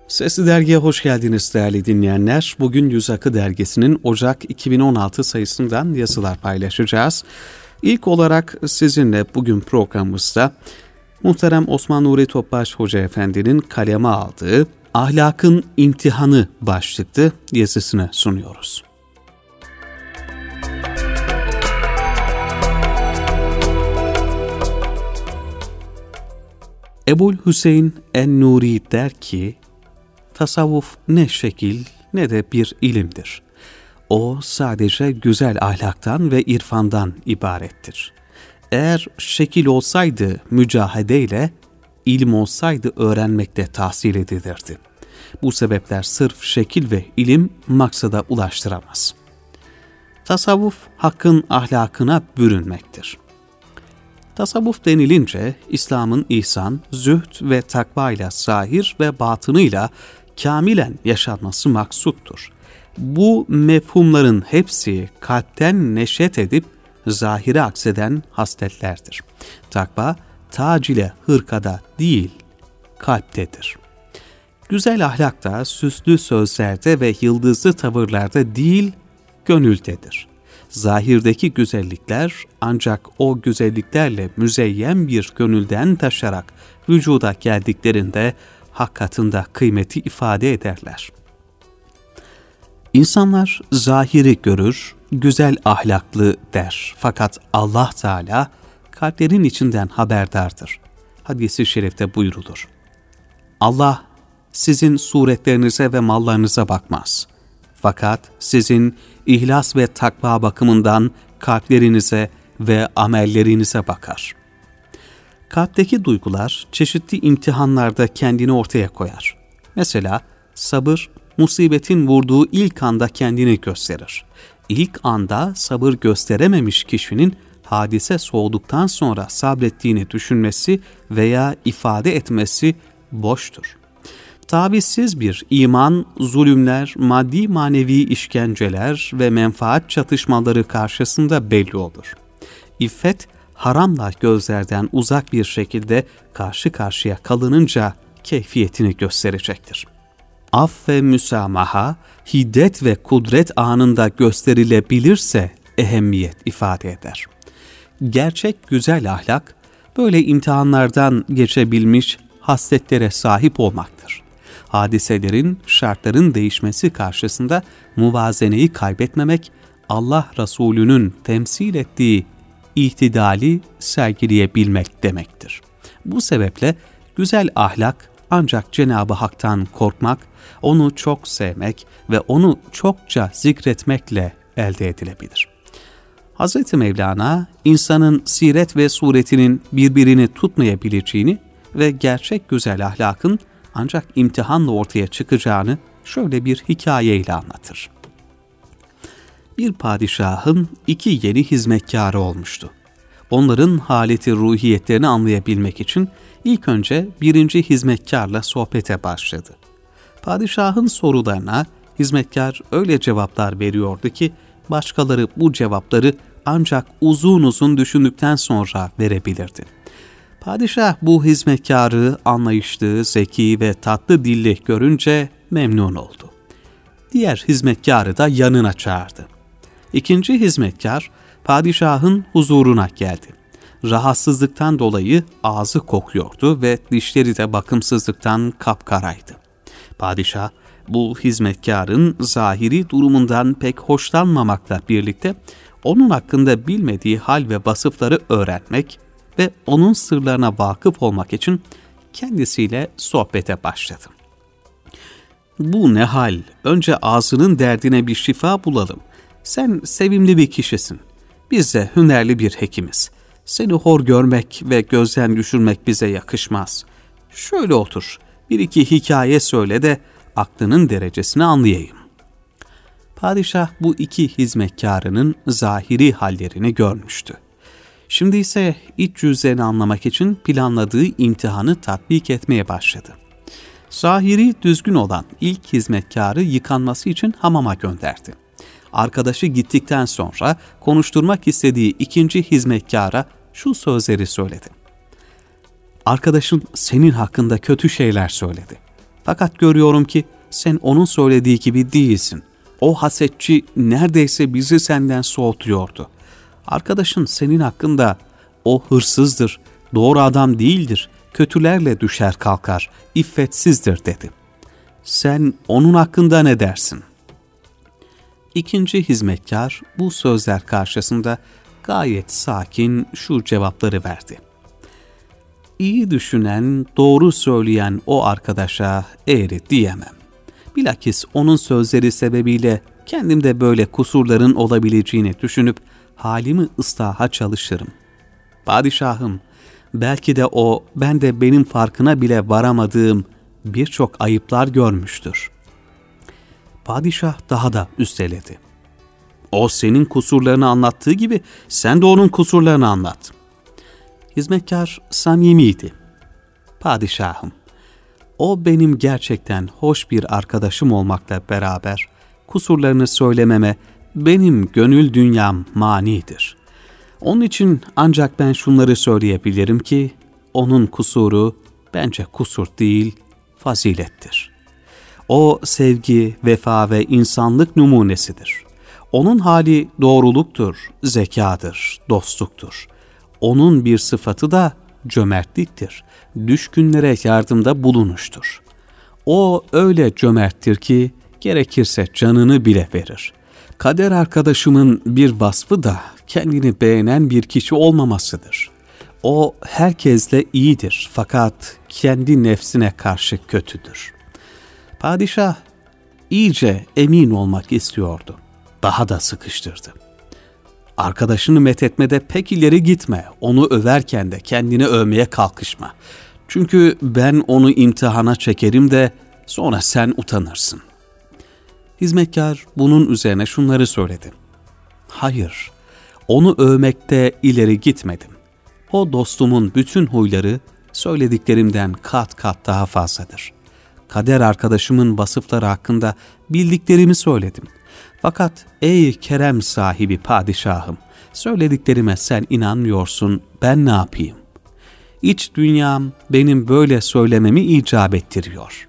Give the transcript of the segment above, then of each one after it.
Sesli Dergi'ye hoş geldiniz değerli dinleyenler. Bugün Yüz Akı Dergisi'nin Ocak 2016 sayısından yazılar paylaşacağız. İlk olarak sizinle bugün programımızda muhterem Osman Nuri Topbaş Hoca Efendi'nin kaleme aldığı Ahlakın İmtihanı başlıklı yazısını sunuyoruz. Ebul Hüseyin en-Nuri der ki, tasavvuf ne şekil ne de bir ilimdir. O sadece güzel ahlaktan ve irfandan ibarettir. Eğer şekil olsaydı mücahedeyle, ilim olsaydı öğrenmekle tahsil edilirdi. Bu sebepler sırf şekil ve ilim maksada ulaştıramaz. Tasavvuf hakkın ahlakına bürünmektir. Tasavvuf denilince İslam'ın ihsan, zühd ve takva ile zahir ve batınıyla kamilen yaşanması maksuttur. Bu mefhumların hepsi kalpten neşet edip zahire akseden hasletlerdir. Takva tac ile hırkada değil, kalptedir. Güzel ahlak da süslü sözlerde ve yıldızlı tavırlarda değil, gönüldedir. Zahirdeki güzellikler ancak o güzelliklerle müzeyyen bir gönülden taşarak vücuda geldiklerinde hak katında kıymeti ifade ederler. İnsanlar zahiri görür, güzel ahlaklı der. Fakat Allah Teala kalplerin içinden haberdardır. Hadis-i şerifte buyrulur. Allah sizin suretlerinize ve mallarınıza bakmaz. Fakat sizin ihlas ve takva bakımından kalplerinize ve amellerinize bakar. Kalpteki duygular çeşitli imtihanlarda kendini ortaya koyar. Mesela sabır, musibetin vurduğu ilk anda kendini gösterir. İlk anda sabır gösterememiş kişinin hadise soğuduktan sonra sabrettiğini düşünmesi veya ifade etmesi boştur. Tavizsiz bir iman, zulümler, maddi manevi işkenceler ve menfaat çatışmaları karşısında belli olur. İffet, haramla gözlerden uzak bir şekilde karşı karşıya kalınınca keyfiyetini gösterecektir. Af ve müsamaha, hiddet ve kudret anında gösterilebilirse ehemmiyet ifade eder. Gerçek güzel ahlak, böyle imtihanlardan geçebilmiş hasletlere sahip olmaktır. Hadiselerin, şartların değişmesi karşısında muvazeneyi kaybetmemek, Allah Resulü'nün temsil ettiği ihtidali sergileyebilmek demektir. Bu sebeple güzel ahlak ancak Cenab-ı Hak'tan korkmak, onu çok sevmek ve onu çokça zikretmekle elde edilebilir. Hz. Mevlana, insanın siret ve suretinin birbirini tutmayabileceğini ve gerçek güzel ahlakın ancak imtihanla ortaya çıkacağını şöyle bir hikayeyle anlatır. Bir padişahın 2 yeni hizmetkarı olmuştu. Onların haleti ruhiyetlerini anlayabilmek için ilk önce birinci hizmetkarla sohbete başladı. Padişahın sorularına hizmetkar öyle cevaplar veriyordu ki başkaları bu cevapları ancak uzun uzun düşündükten sonra verebilirdi. Padişah bu hizmetkarı anlayışlı, zeki ve tatlı dilli görünce memnun oldu. Diğer hizmetkarı da yanına çağırdı. İkinci hizmetkar padişahın huzuruna geldi. Rahatsızlıktan dolayı ağzı kokuyordu ve dişleri de bakımsızlıktan kapkaraydı. Padişah bu hizmetkarın zahiri durumundan pek hoşlanmamakla birlikte onun hakkında bilmediği hal ve vasıfları öğrenmek ve onun sırlarına vakıf olmak için kendisiyle sohbete başladı. Bu ne hal? Önce ağzının derdine bir şifa bulalım. Sen sevimli bir kişisin. Biz de hünerli bir hekimiz. Seni hor görmek ve gözden düşürmek bize yakışmaz. Şöyle otur, bir iki hikaye söyle de aklının derecesini anlayayım. Padişah bu 2 hizmetkarının zahiri hallerini görmüştü. Şimdi ise iç yüzlerini anlamak için planladığı imtihanı tatbik etmeye başladı. Zahiri düzgün olan ilk hizmetkarı yıkanması için hamama gönderdi. Arkadaşı gittikten sonra konuşturmak istediği ikinci hizmetkara şu sözleri söyledi. Arkadaşın senin hakkında kötü şeyler söyledi. Fakat görüyorum ki sen onun söylediği gibi değilsin. O hasetçi neredeyse bizi senden soğutuyordu. Arkadaşın senin hakkında o hırsızdır, doğru adam değildir, kötülerle düşer kalkar, iffetsizdir dedi. Sen onun hakkında ne dersin? İkinci hizmetkar bu sözler karşısında gayet sakin şu cevapları verdi. İyi düşünen, doğru söyleyen o arkadaşa eğri diyemem. Bilakis onun sözleri sebebiyle kendimde böyle kusurların olabileceğini düşünüp halimi ıslaha çalışırım. Padişahım, belki de o, ben de benim farkına bile varamadığım birçok ayıplar görmüştür. Padişah daha da üsteledi. O senin kusurlarını anlattığı gibi sen de onun kusurlarını anlat. Hizmetkar samimiydi. Padişahım, o benim gerçekten hoş bir arkadaşım olmakla beraber kusurlarını söylememe benim gönül dünyam manidir. Onun için ancak ben şunları söyleyebilirim ki onun kusuru bence kusur değil, fazilettir. O sevgi, vefa ve insanlık numunesidir. Onun hali doğruluktur, zekadır, dostluktur. Onun bir sıfatı da cömertliktir. Düşkünlere yardımda bulunuştur. O öyle cömerttir ki gerekirse canını bile verir. Kader arkadaşımın bir vasfı da kendini beğenen bir kişi olmamasıdır. O herkesle iyidir fakat kendi nefsine karşı kötüdür. Padişah iyice emin olmak istiyordu. Daha da sıkıştırdı. Arkadaşını methetmede pek ileri gitme, onu överken de kendini övmeye kalkışma. Çünkü ben onu imtihana çekerim de sonra sen utanırsın. Hizmetkar bunun üzerine şunları söyledi. Hayır, onu övmekte ileri gitmedim. O dostumun bütün huyları söylediklerimden kat kat daha fazladır. Kader arkadaşımın vasıfları hakkında bildiklerimi söyledim. Fakat ey kerem sahibi padişahım, söylediklerime sen inanmıyorsun, ben ne yapayım? İç dünyam benim böyle söylememi icap ettiriyor.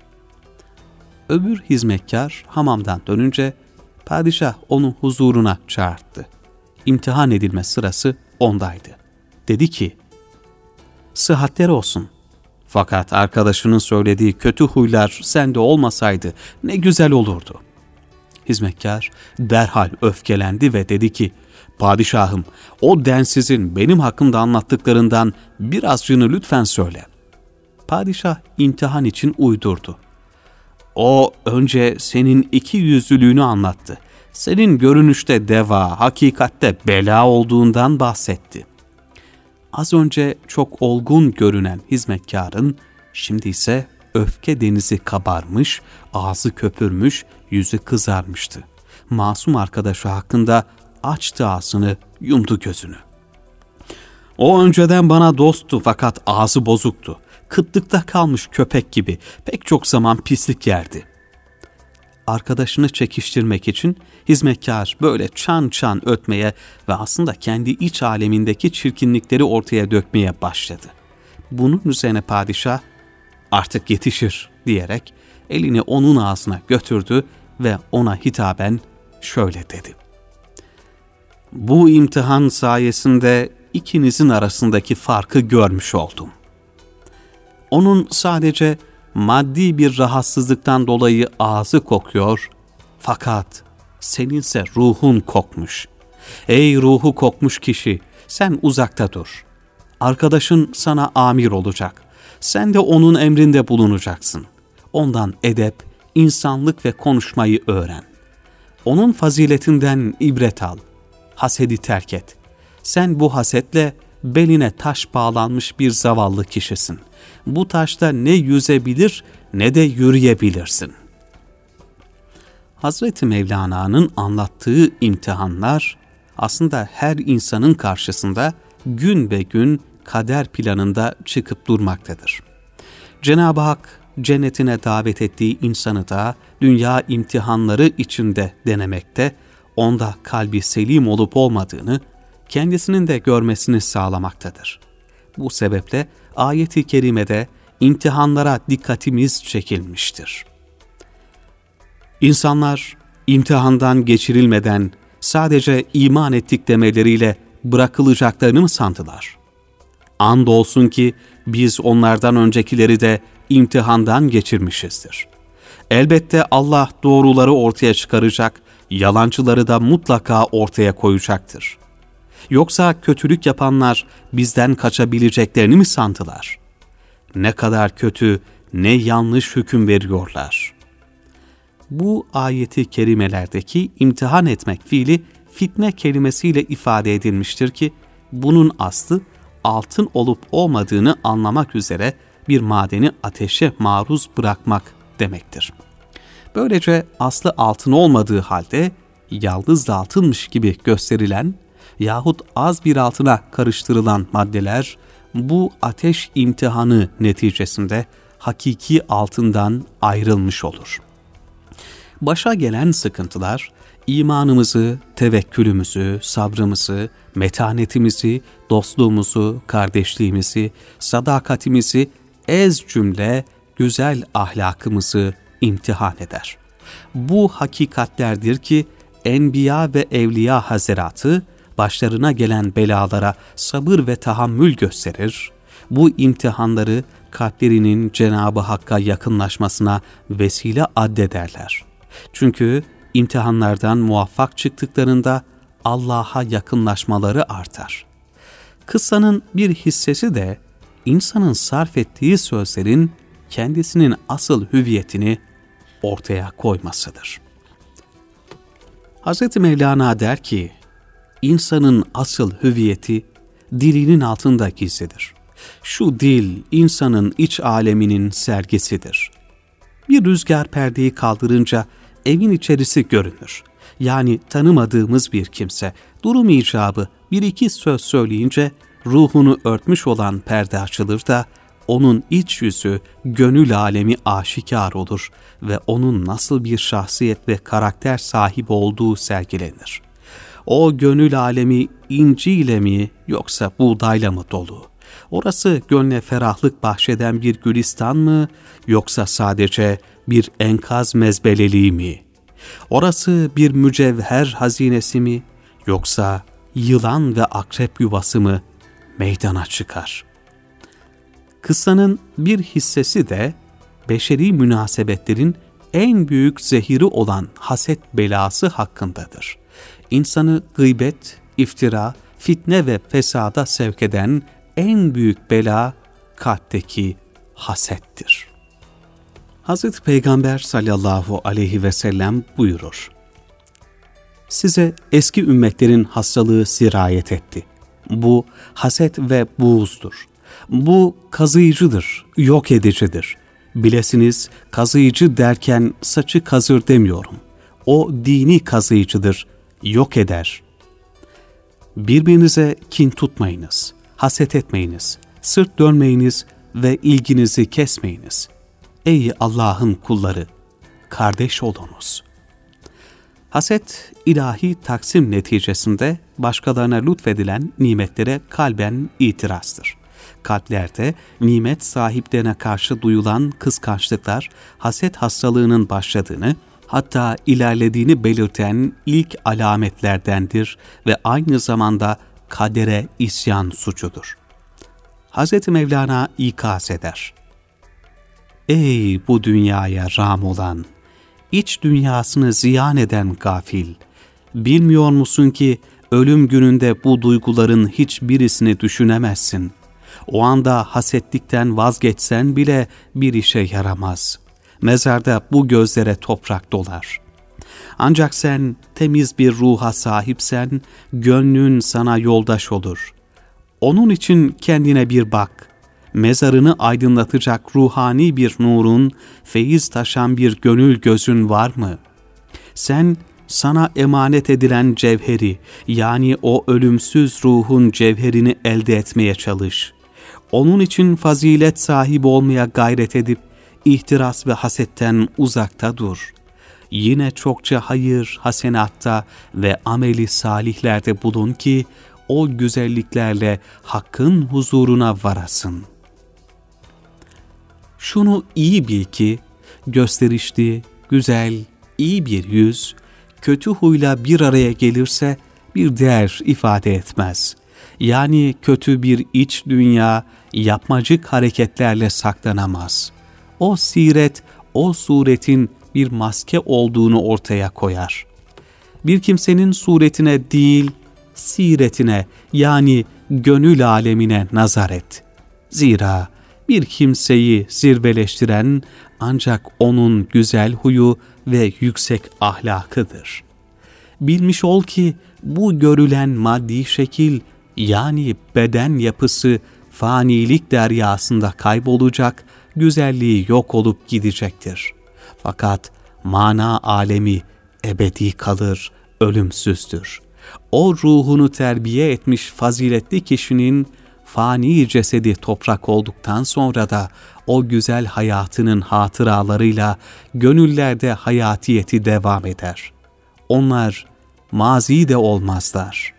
Öbür hizmetkar hamamdan dönünce padişah onu huzuruna çağırdı. İmtihan edilme sırası ondaydı. Dedi ki, sıhhatler olsun. Fakat arkadaşının söylediği kötü huylar sende olmasaydı ne güzel olurdu. Hizmetkar derhal öfkelendi ve dedi ki, padişahım, o densizin benim hakkımda anlattıklarından birazcını lütfen söyle. Padişah imtihan için uydurdu. O önce senin iki yüzlülüğünü anlattı. Senin görünüşte deva, hakikatte bela olduğundan bahsetti. Az önce çok olgun görünen hizmetkarın şimdi ise öfke denizi kabarmış, ağzı köpürmüş, yüzü kızarmıştı. Masum arkadaşı hakkında açtı ağzını, yumdu gözünü. O önceden bana dosttu fakat ağzı bozuktu. Kıtlıkta kalmış köpek gibi pek çok zaman pislik yerdi. Arkadaşını çekiştirmek için hizmetkar böyle çan çan ötmeye ve aslında kendi iç alemindeki çirkinlikleri ortaya dökmeye başladı. Bunun üzerine padişah artık yetişir diyerek elini onun ağzına götürdü ve ona hitaben şöyle dedi. Bu imtihan sayesinde ikinizin arasındaki farkı görmüş oldum. Onun sadece maddi bir rahatsızlıktan dolayı ağzı kokuyor, fakat seninse ruhun kokmuş. Ey ruhu kokmuş kişi, sen uzakta dur. Arkadaşın sana amir olacak. Sen de onun emrinde bulunacaksın. Ondan edep, insanlık ve konuşmayı öğren. Onun faziletinden ibret al. Hasedi terk et. Sen bu hasetle beline taş bağlanmış bir zavallı kişisin. Bu taşta ne yüzebilir ne de yürüyebilirsin. Hazreti Mevlana'nın anlattığı imtihanlar aslında her insanın karşısında gün be gün kader planında çıkıp durmaktadır. Cenab-ı Hak cennetine davet ettiği insanı da dünya imtihanları içinde denemekte, onda kalbi selim olup olmadığını kendisinin de görmesini sağlamaktadır. Bu sebeple ayet-i kerimede imtihanlara dikkatimiz çekilmiştir. İnsanlar imtihandan geçirilmeden sadece iman ettik demeleriyle bırakılacaklarını mı sandılar? Andolsun ki biz onlardan öncekileri de imtihandan geçirmişizdir. Elbette Allah doğruları ortaya çıkaracak, yalancıları da mutlaka ortaya koyacaktır. Yoksa kötülük yapanlar bizden kaçabileceklerini mi sandılar? Ne kadar kötü, ne yanlış hüküm veriyorlar. Bu ayeti kerimelerdeki imtihan etmek fiili fitne kelimesiyle ifade edilmiştir ki, bunun aslı altın olup olmadığını anlamak üzere bir madeni ateşe maruz bırakmak demektir. Böylece aslı altın olmadığı halde yaldız altınmış gibi gösterilen yahut az bir altına karıştırılan maddeler bu ateş imtihanı neticesinde hakiki altından ayrılmış olur. Başa gelen sıkıntılar imanımızı, tevekkülümüzü, sabrımızı, metanetimizi, dostluğumuzu, kardeşliğimizi, sadakatimizi, ez cümle güzel ahlakımızı imtihan eder. Bu hakikatlerdir ki Enbiya ve Evliya Hazeratı başlarına gelen belalara sabır ve tahammül gösterir. Bu imtihanları kalplerinin Cenab-ı Hakk'a yakınlaşmasına vesile addederler. Çünkü imtihanlardan muvaffak çıktıklarında Allah'a yakınlaşmaları artar. Kıssanın bir hissesi de insanın sarf ettiği sözlerin kendisinin asıl hüviyetini ortaya koymasıdır. Hz. Mevlana der ki, insanın asıl hüviyeti dilinin altında gizlidir. Şu dil insanın iç aleminin sergisidir. Bir rüzgar perdeyi kaldırınca evin içerisi görünür. Yani tanımadığımız bir kimse durum icabı bir iki söz söyleyince ruhunu örtmüş olan perde açılır da onun iç yüzü, gönül alemi aşikar olur ve onun nasıl bir şahsiyet ve karakter sahibi olduğu sergilenir. O gönül alemi inciyle mi yoksa buğdayla mı dolu? Orası gönle ferahlık bahşeden bir gülistan mı yoksa sadece bir enkaz mezbeleliği mi? Orası bir mücevher hazinesi mi yoksa yılan ve akrep yuvası mı meydana çıkar? Kıssanın bir hissesi de beşeri münasebetlerin en büyük zehiri olan haset belası hakkındadır. İnsanı gıybet, iftira, fitne ve fesada sevk eden en büyük bela kalpteki hasettir. Hazreti Peygamber sallallahu aleyhi ve sellem buyurur: size eski ümmetlerin hastalığı sirayet etti. Bu haset ve buğuzdur. Bu kazıyıcıdır, yok edicidir. Bilesiniz, kazıyıcı derken saçı kazır demiyorum. O dini kazıyıcıdır, yok eder. Birbirinize kin tutmayınız, haset etmeyiniz, sırt dönmeyiniz ve ilginizi kesmeyiniz. Ey Allah'ın kulları, kardeş olunuz. Haset, ilahi taksim neticesinde başkalarına lütfedilen nimetlere kalben itirazdır. Kalplerde nimet sahiplerine karşı duyulan kıskançlıklar, haset hastalığının başladığını, hatta ilerlediğini belirten ilk alametlerdendir ve aynı zamanda kadere isyan suçudur. Hz. Mevlana ikaz eder: ey bu dünyaya rağm olan, iç dünyasını ziyan eden gafil, bilmiyor musun ki ölüm gününde bu duyguların hiçbirisini düşünemezsin. O anda hasetlikten vazgeçsen bile bir işe yaramaz. Mezarda bu gözlere toprak dolar. Ancak sen temiz bir ruha sahipsen, gönlün sana yoldaş olur. Onun için kendine bir bak. Mezarını aydınlatacak ruhani bir nurun, feyiz taşan bir gönül gözün var mı? Sen sana emanet edilen cevheri, yani o ölümsüz ruhun cevherini elde etmeye çalış. Onun için fazilet sahibi olmaya gayret edip, ihtiras ve hasetten uzakta dur. Yine çokça hayır, hasenatta ve ameli salihlerde bulun ki, o güzelliklerle Hakk'ın huzuruna varasın. Şunu iyi bil ki, gösterişli, güzel, iyi bir yüz, kötü huyla bir araya gelirse bir değer ifade etmez. Yani kötü bir iç dünya, yapmacık hareketlerle saklanamaz. O siret, o suretin bir maske olduğunu ortaya koyar. Bir kimsenin suretine değil, siretine yani gönül alemine nazar et. Zira bir kimseyi zirveleştiren ancak onun güzel huyu ve yüksek ahlakıdır. Bilmiş ol ki bu görülen maddi şekil yani beden yapısı fanilik deryasında kaybolacak, güzelliği yok olup gidecektir. Fakat mana alemi ebedi kalır, ölümsüzdür. O ruhunu terbiye etmiş faziletli kişinin fani cesedi toprak olduktan sonra da o güzel hayatının hatıralarıyla gönüllerde hayatiyeti devam eder. Onlar mazi de olmazlar.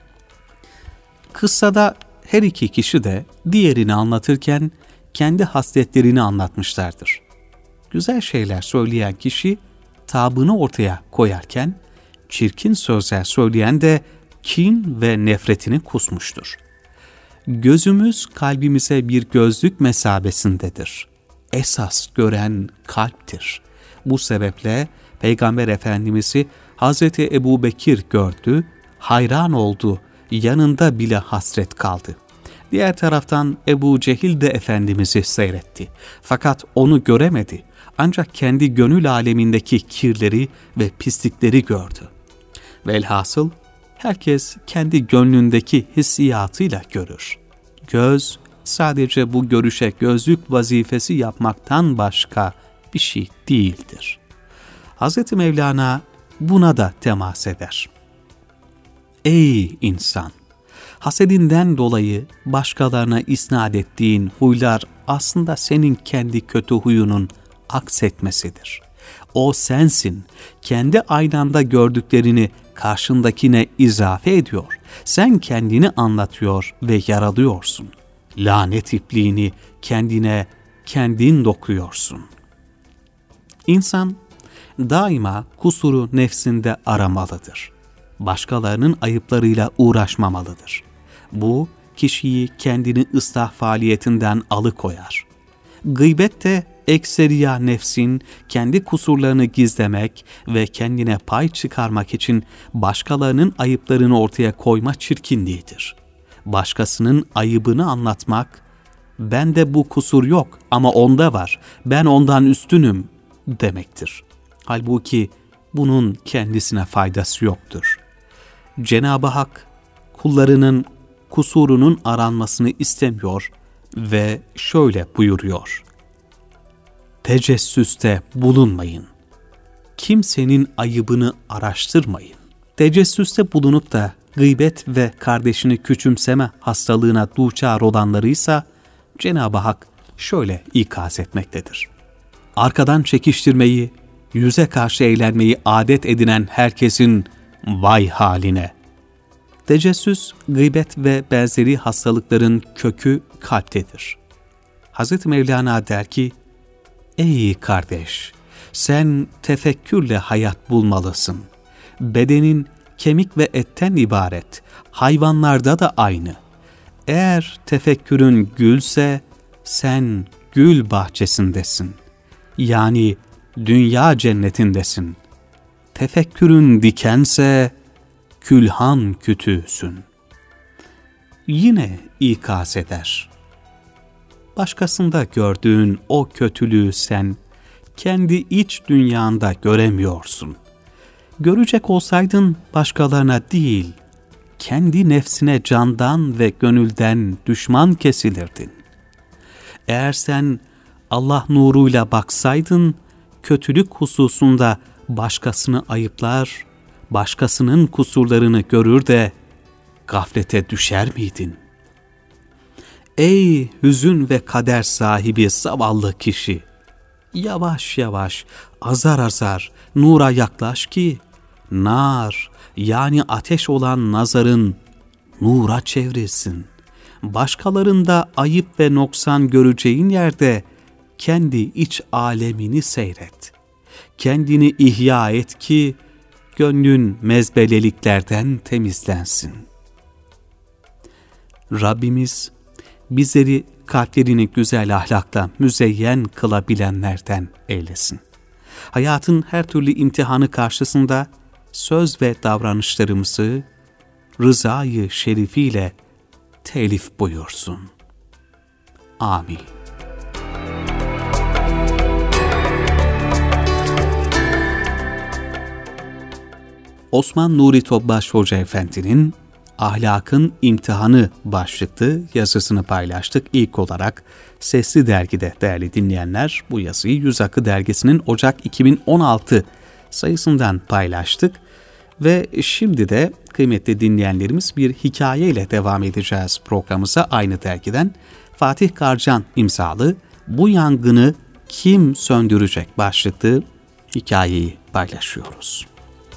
Kıssada her iki kişi de diğerini anlatırken kendi hasletlerini anlatmışlardır. Güzel şeyler söyleyen kişi tabını ortaya koyarken, çirkin sözler söyleyen de kin ve nefretini kusmuştur. Gözümüz kalbimize bir gözlük mesabesindedir. Esas gören kalptir. Bu sebeple Peygamber Efendimiz'i Hazreti Ebubekir gördü, hayran oldu, yanında bile hasret kaldı. Diğer taraftan Ebu Cehil de Efendimiz'i seyretti. Fakat onu göremedi. Ancak kendi gönül alemindeki kirleri ve pislikleri gördü. Velhasıl herkes kendi gönlündeki hissiyatıyla görür. Göz sadece bu görüşe gözlük vazifesi yapmaktan başka bir şey değildir. Hz. Mevlana buna da temas eder. Ey insan! Hasedinden dolayı başkalarına isnat ettiğin huylar aslında senin kendi kötü huyunun aksetmesidir. O sensin. Kendi aynanda gördüklerini karşındakine izafe ediyor. Sen kendini anlatıyor ve yaralıyorsun. Lanet ipliğini kendine kendin dokuyorsun. İnsan daima kusuru nefsinde aramalıdır. Başkalarının ayıplarıyla uğraşmamalıdır. Bu kişiyi kendini ıslah faaliyetinden alıkoyar. Gıybet de ekseriya nefsin kendi kusurlarını gizlemek ve kendine pay çıkarmak için başkalarının ayıplarını ortaya koyma çirkinliğidir. Başkasının ayıbını anlatmak, bende bu kusur yok ama onda var, ben ondan üstünüm demektir. Halbuki bunun kendisine faydası yoktur. Cenab-ı Hak kullarının kusurunun aranmasını istemiyor ve şöyle buyuruyor: tecessüste bulunmayın. Kimsenin ayıbını araştırmayın. Tecessüste bulunup da gıybet ve kardeşini küçümseme hastalığına duçar olanlarıysa Cenab-ı Hak şöyle ikaz etmektedir. Arkadan çekiştirmeyi, yüze karşı eğlenmeyi adet edinen herkesin vay haline. Tecessüs, gıybet ve benzeri hastalıkların kökü kalptedir. Hz. Mevlana der ki, ey kardeş, sen tefekkürle hayat bulmalısın. Bedenin kemik ve etten ibaret, hayvanlarda da aynı. Eğer tefekkürün gülse, sen gül bahçesindesin. Yani dünya cennetindesin. Tefekkürün dikense, külhan kütüğüsün. Yine ikaz eder. Başkasında gördüğün o kötülüğü sen kendi iç dünyanda göremiyorsun. Görecek olsaydın başkalarına değil, kendi nefsine candan ve gönülden düşman kesilirdin. Eğer sen Allah nuruyla baksaydın, kötülük hususunda başkasını ayıplar, başkasının kusurlarını görür de gaflete düşer miydin? Ey hüzün ve kader sahibi zavallı kişi! Yavaş yavaş, azar azar nura yaklaş ki, nar yani ateş olan nazarın nura çevrilsin. Başkalarında ayıp ve noksan göreceğin yerde kendi iç alemini seyret. Kendini ihya et ki gönlün mezbeleliklerden temizlensin. Rabbimiz bizleri kalplerini güzel ahlakla müzeyyen kılabilenlerden eylesin. Hayatın her türlü imtihanı karşısında söz ve davranışlarımızı rızayı şerifiyle telif buyursun. Amin. Osman Nuri Topbaş Hoca Efendi'nin Ahlakın İmtihanı başlıklı yazısını paylaştık. İlk olarak Sesli Dergi'de değerli dinleyenler, bu yazıyı Yüz Akı Dergisi'nin Ocak 2016 sayısından paylaştık. Ve şimdi de kıymetli dinleyenlerimiz bir hikayeyle devam edeceğiz programımıza. Aynı dergiden Fatih Karcan imzalı "Bu Yangını Kim Söndürecek?" başlıklı hikayeyi paylaşıyoruz.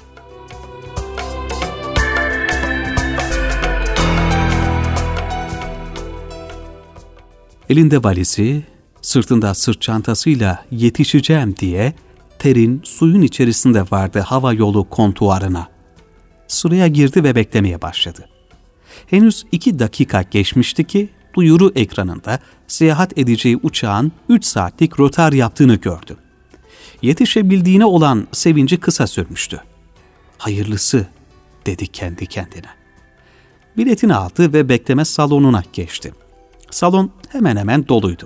Elinde valizi, sırtında sırt çantasıyla yetişeceğim diye terin suyun içerisinde vardı hava yolu kontuarına. Sıraya girdi ve beklemeye başladı. Henüz 2 dakika geçmişti ki duyuru ekranında seyahat edeceği uçağın 3 saatlik rötar yaptığını gördü. Yetişebildiğine olan sevinci kısa sürmüştü. "Hayırlısı," dedi kendi kendine. Biletini aldı ve bekleme salonuna geçti. Salon hemen hemen doluydu.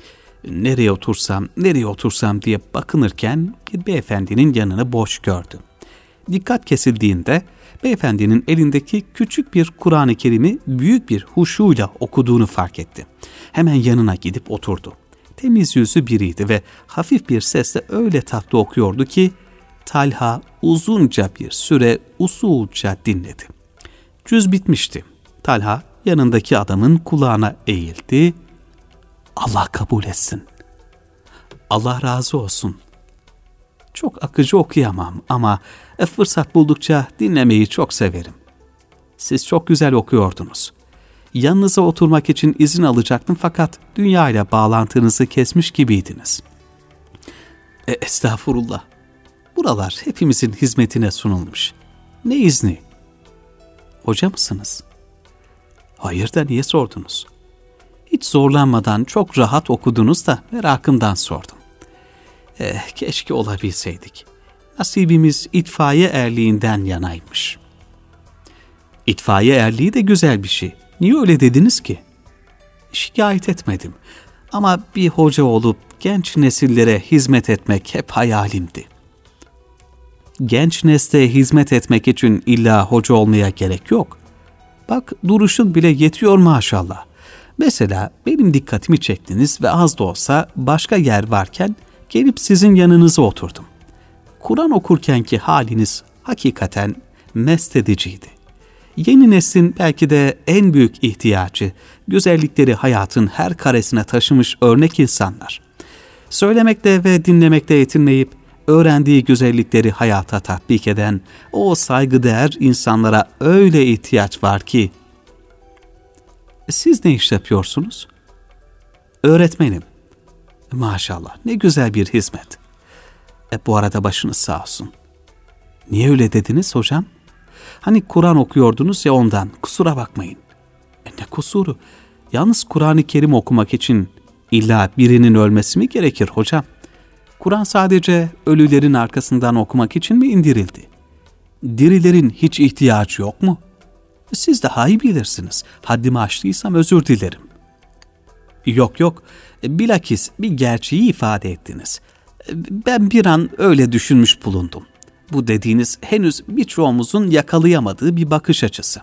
Nereye otursam diye bakınırken bir beyefendinin yanını boş gördü. Dikkat kesildiğinde beyefendinin elindeki küçük bir Kur'an-ı Kerim'i büyük bir huşuyla okuduğunu fark etti. Hemen yanına gidip oturdu. Temiz yüzü biriydi ve hafif bir sesle öyle tatlı okuyordu ki Talha uzunca bir süre usulca dinledi. Cüz bitmişti. Talha yanındaki adamın kulağına eğildi. "Allah kabul etsin." "Allah razı olsun. Çok akıcı okuyamam ama fırsat buldukça dinlemeyi çok severim. Siz çok güzel okuyordunuz. Yanınıza oturmak için izin alacaktım fakat dünya ile bağlantınızı kesmiş gibiydiniz." Estağfurullah. Buralar hepimizin hizmetine sunulmuş. Ne izni?" "Hoca mısınız?" "Hayır da niye sordunuz?" "Hiç zorlanmadan çok rahat okudunuz da merakımdan sordum." Keşke olabilseydik. Nasibimiz itfaiye erliğinden yanaymış." "İtfaiye erliği de güzel bir şey. Niye öyle dediniz ki?" "Şikayet etmedim. Ama bir hoca olup genç nesillere hizmet etmek hep hayalimdi." "Genç nesle hizmet etmek için illa hoca olmaya gerek yok. Bak duruşun bile yetiyor maşallah. Mesela benim dikkatimi çektiniz ve az da olsa başka yer varken gelip sizin yanınıza oturdum. Kur'an okurkenki haliniz hakikaten mest ediciydi. Yeni neslin belki de en büyük ihtiyacı, güzellikleri hayatın her karesine taşımış örnek insanlar. Söylemekte ve dinlemekte yetinmeyip, öğrendiği güzellikleri hayata tatbik eden o saygıdeğer insanlara öyle ihtiyaç var ki." "Siz ne iş yapıyorsunuz?" "Öğretmenim." "Maşallah, ne güzel bir hizmet." Bu arada başınız sağ olsun." "Niye öyle dediniz hocam?" "Hani Kur'an okuyordunuz ya ondan, kusura bakmayın." Ne kusuru? Yalnız Kur'an-ı Kerim okumak için illa birinin ölmesi mi gerekir hocam? Kur'an sadece ölülerin arkasından okumak için mi indirildi? Dirilerin hiç ihtiyacı yok mu? Siz daha iyi bilirsiniz. Haddimi aştıysam özür dilerim." Yok, bilakis bir gerçeği ifade ettiniz. Ben bir an öyle düşünmüş bulundum. Bu dediğiniz henüz birçoğumuzun yakalayamadığı bir bakış açısı."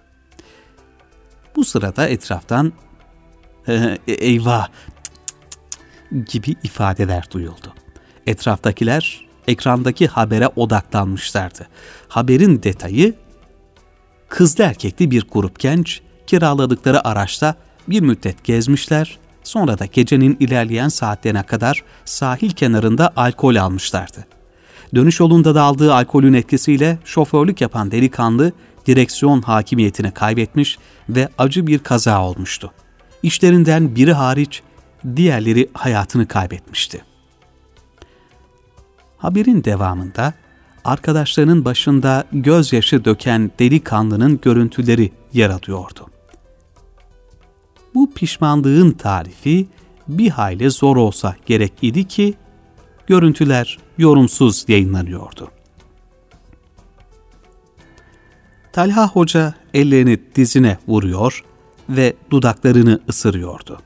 Bu sırada etraftan "Eyvah" gibi ifadeler duyuldu. Etraftakiler ekrandaki habere odaklanmışlardı. Haberin detayı, kızlı erkekli bir grup genç kiraladıkları araçta bir müddet gezmişler, sonra da gecenin ilerleyen saatlerine kadar sahil kenarında alkol almışlardı. Dönüş yolunda da aldığı alkolün etkisiyle şoförlük yapan delikanlı direksiyon hakimiyetini kaybetmiş ve acı bir kaza olmuştu. İşlerinden biri hariç diğerleri hayatını kaybetmişti. Haberin devamında arkadaşlarının başında gözyaşı döken delikanlının görüntüleri yer alıyordu. Bu pişmanlığın tarifi bir hayli zor olsa gerek idi ki görüntüler yorumsuz yayınlanıyordu. Talha Hoca ellerini dizine vuruyor ve dudaklarını ısırıyordu.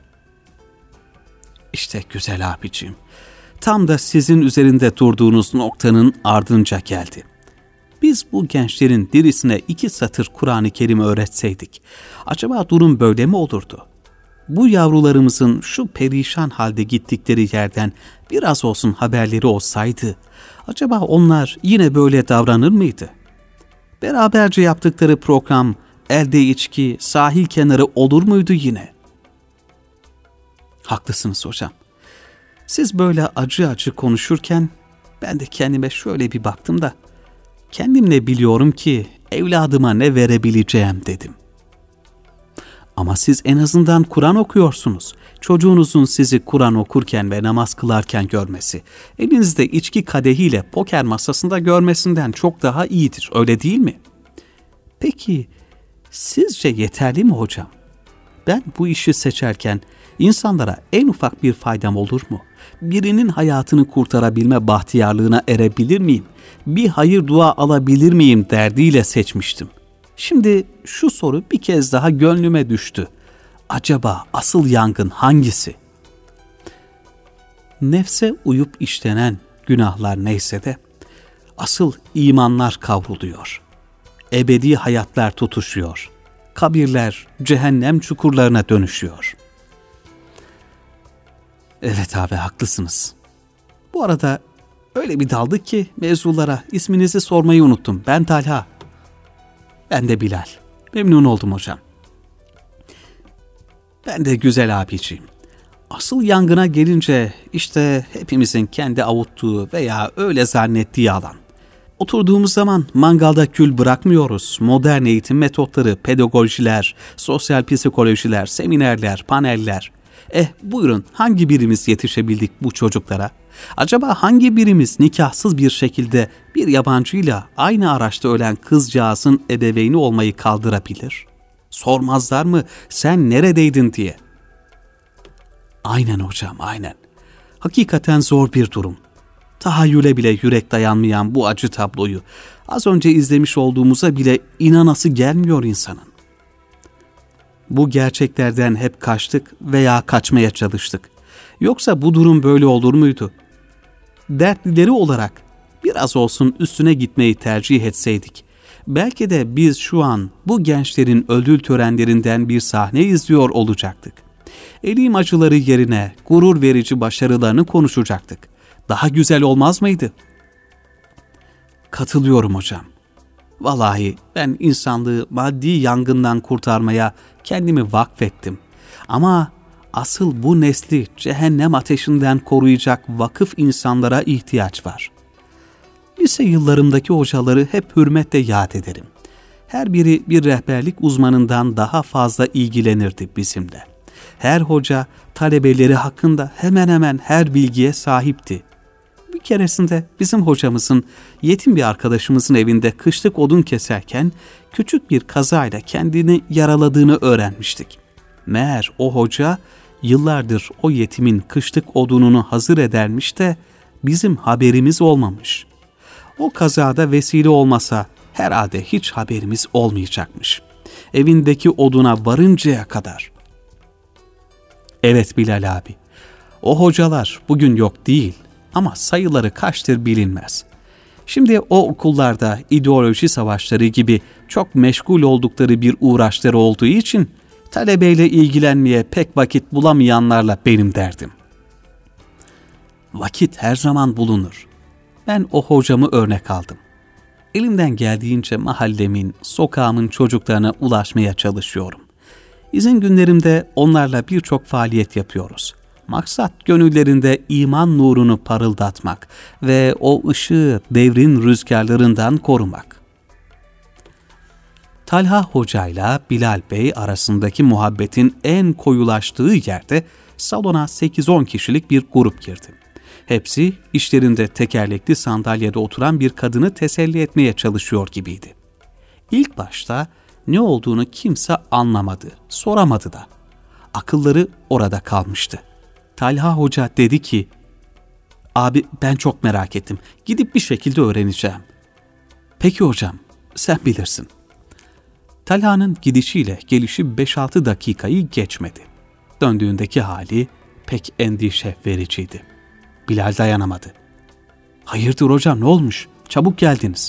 İşte güzel abicim, tam da sizin üzerinde durduğunuz noktanın ardınca geldi. Biz bu gençlerin dirisine 2 satır Kur'an-ı Kerim öğretseydik, acaba durum böyle mi olurdu? Bu yavrularımızın şu perişan halde gittikleri yerden biraz olsun haberleri olsaydı, acaba onlar yine böyle davranır mıydı? Beraberce yaptıkları program, elde içki, sahil kenarı olur muydu yine? Haklısınız hocam. Siz böyle acı acı konuşurken ben de kendime şöyle bir baktım da kendimle biliyorum ki evladıma ne verebileceğim dedim. Ama siz en azından Kur'an okuyorsunuz. Çocuğunuzun sizi Kur'an okurken ve namaz kılarken görmesi, elinizde içki kadehiyle poker masasında görmesinden çok daha iyidir, öyle değil mi? Peki, sizce yeterli mi hocam? Ben bu işi seçerken insanlara en ufak bir faydam olur mu? Birinin hayatını kurtarabilme bahtiyarlığına erebilir miyim? Bir hayır dua alabilir miyim derdiyle seçmiştim. Şimdi şu soru bir kez daha gönlüme düştü. Acaba asıl yangın hangisi? Nefse uyup işlenen günahlar neyse de asıl imanlar kavruluyor. Ebedi hayatlar tutuşuyor. Kabirler cehennem çukurlarına dönüşüyor. Evet abi, haklısınız. Bu arada öyle bir daldık ki mevzulara, isminizi sormayı unuttum. Ben Talha. Ben de Bilal. Memnun oldum hocam. Ben de güzel abiciğim. Asıl yangına gelince işte hepimizin kendi avuttuğu veya öyle zannettiği alan. Oturduğumuz zaman mangalda kül bırakmıyoruz. Modern eğitim metotları, pedagojiler, sosyal psikolojiler, seminerler, paneller. Buyurun, hangi birimiz yetişebildik bu çocuklara? Acaba hangi birimiz nikahsız bir şekilde bir yabancıyla aynı araçta ölen kızcağızın ebeveyni olmayı kaldırabilir? Sormazlar mı sen neredeydin diye? Aynen hocam, aynen. Hakikaten zor bir durum. Tahayyüle bile yürek dayanmayan bu acı tabloyu az önce izlemiş olduğumuza bile inanası gelmiyor insanın. Bu gerçeklerden hep kaçtık veya kaçmaya çalıştık. Yoksa bu durum böyle olur muydu? Dertlileri olarak biraz olsun üstüne gitmeyi tercih etseydik, belki de biz şu an bu gençlerin ödül törenlerinden bir sahne izliyor olacaktık. Elim acıları yerine gurur verici başarılarını konuşacaktık. Daha güzel olmaz mıydı? Katılıyorum hocam. Vallahi ben insanlığı maddi yangından kurtarmaya kendimi vakfettim. Ama asıl bu nesli cehennem ateşinden koruyacak vakıf insanlara ihtiyaç var. Lise yıllarımdaki hocaları hep hürmetle yad ederim. Her biri bir rehberlik uzmanından daha fazla ilgilenirdi bizimle. Her hoca talebeleri hakkında hemen hemen her bilgiye sahipti. Bir keresinde bizim hocamızın yetim bir arkadaşımızın evinde kışlık odun keserken küçük bir kazayla kendini yaraladığını öğrenmiştik. Meğer o hoca yıllardır o yetimin kışlık odununu hazır edermiş de bizim haberimiz olmamış. O kazada vesile olmasa herhalde hiç haberimiz olmayacakmış. Evindeki oduna varıncaya kadar. Evet Bilal abi, o hocalar bugün yok değil ama sayıları kaçtır bilinmez. Şimdi o okullarda ideoloji savaşları gibi çok meşgul oldukları bir uğraşları olduğu için talebeyle ilgilenmeye pek vakit bulamayanlarla benim derdim. Vakit her zaman bulunur. Ben o hocamı örnek aldım. Elimden geldiğince mahallemin, sokağımın çocuklarına ulaşmaya çalışıyorum. İzin günlerimde onlarla birçok faaliyet yapıyoruz. Maksat gönüllerinde iman nurunu parıldatmak ve o ışığı devrin rüzgarlarından korumak. Talha Hoca ile Bilal Bey arasındaki muhabbetin en koyulaştığı yerde salona 8-10 kişilik bir grup girdi. Hepsi işlerinde tekerlekli sandalyede oturan bir kadını teselli etmeye çalışıyor gibiydi. İlk başta ne olduğunu kimse anlamadı, soramadı da. Akılları orada kalmıştı. Talha Hoca dedi ki, "Abi ben çok merak ettim. Gidip bir şekilde öğreneceğim." "Peki hocam, sen bilirsin." Talha'nın gidişiyle gelişi 5-6 dakikayı geçmedi. Döndüğündeki hali pek endişe vericiydi. Bilal dayanamadı. "Hayırdır hocam, ne olmuş? Çabuk geldiniz."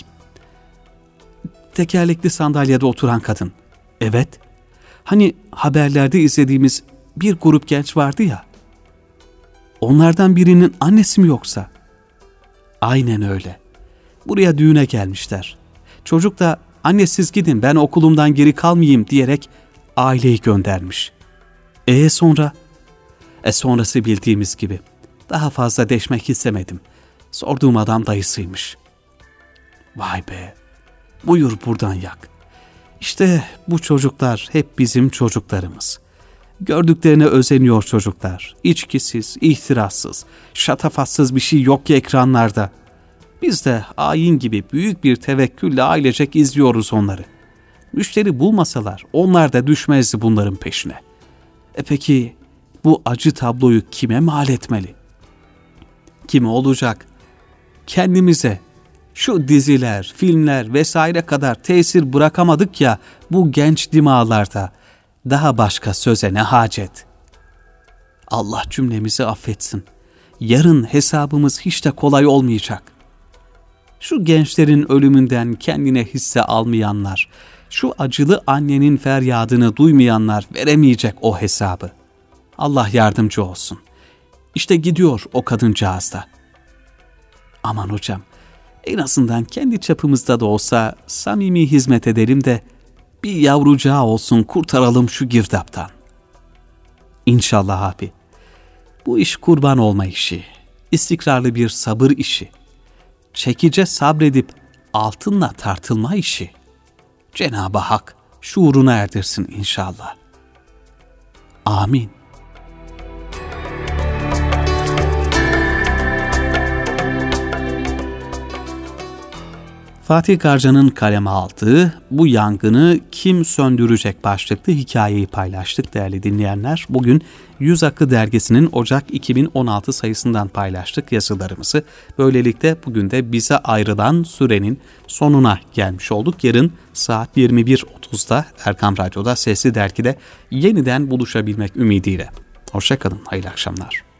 "Tekerlekli sandalyede oturan kadın." "Evet. Hani haberlerde izlediğimiz bir grup genç vardı ya. Onlardan birinin annesi mi yoksa?" "Aynen öyle. Buraya düğüne gelmişler. Çocuk da 'Anne siz gidin, ben okulumdan geri kalmayayım' diyerek aileyi göndermiş. Sonra?" Sonrası bildiğimiz gibi. Daha fazla deşmek istemedim. Sorduğum adam dayısıymış." "Vay be, buyur buradan yak. İşte bu çocuklar hep bizim çocuklarımız. Gördüklerine özeniyor çocuklar. İçkisiz, ihtirassız, şatafatsız bir şey yok ki ekranlarda. Biz de ayin gibi büyük bir tevekkülle ailecek izliyoruz onları. Müşteri bulmasalar onlar da düşmezdi bunların peşine. Peki bu acı tabloyu kime mal etmeli? Kime olacak? Kendimize. Şu diziler, filmler vesaire kadar tesir bırakamadık ya bu genç dimağlarda. Daha başka söze ne hacet? Allah cümlemizi affetsin. Yarın hesabımız hiç de kolay olmayacak. Şu gençlerin ölümünden kendine hisse almayanlar, şu acılı annenin feryadını duymayanlar veremeyecek o hesabı. Allah yardımcı olsun. İşte gidiyor o kadıncağız da. Aman hocam, en azından kendi çapımızda da olsa samimi hizmet edelim de bir yavrucağı olsun, kurtaralım şu girdaptan. İnşallah abi. Bu iş kurban olma işi, istikrarlı bir sabır işi, çekice sabredip altınla tartılma işi. Cenab-ı Hak şuuruna erdirsin inşallah. Amin. Fatih Karca'nın kaleme aldığı "Bu yangını kim söndürecek" başlıklı hikayeyi paylaştık değerli dinleyenler. Bugün Yüz Akı dergisinin Ocak 2016 sayısından paylaştık yazılarımızı. Böylelikle bugün de bize ayrılan sürenin sonuna gelmiş olduk. Yarın saat 21.30'da Erkam Radyo'da Sesli Dergi'de yeniden buluşabilmek ümidiyle. Hoşça kalın, hayırlı akşamlar.